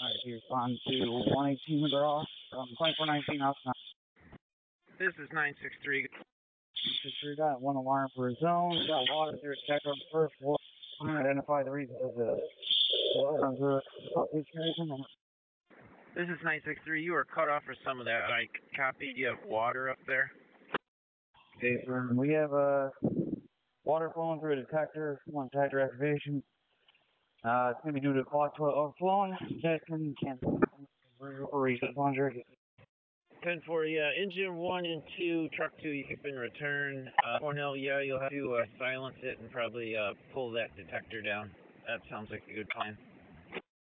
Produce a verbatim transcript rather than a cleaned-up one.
Alright, you respond to one eighteen McGraw, um, twenty-four nineteen outside. This is nine six three. We got one alarm per zone, got water through check on the first floor. Identify the reason of the water through. This is nine six three. You were cut off for some of that. I copied. You have water up there. Okay, we have uh, water flowing through a detector, one detector activation. Uh, it's going to be due to clock toilet overflowing. Jackson, cancel. Reset plunger. ten four, yeah. Engine one and two, truck two, you can return. Uh, Cornell, yeah, you'll have to uh, silence it and probably uh, pull that detector down. That sounds like a good plan.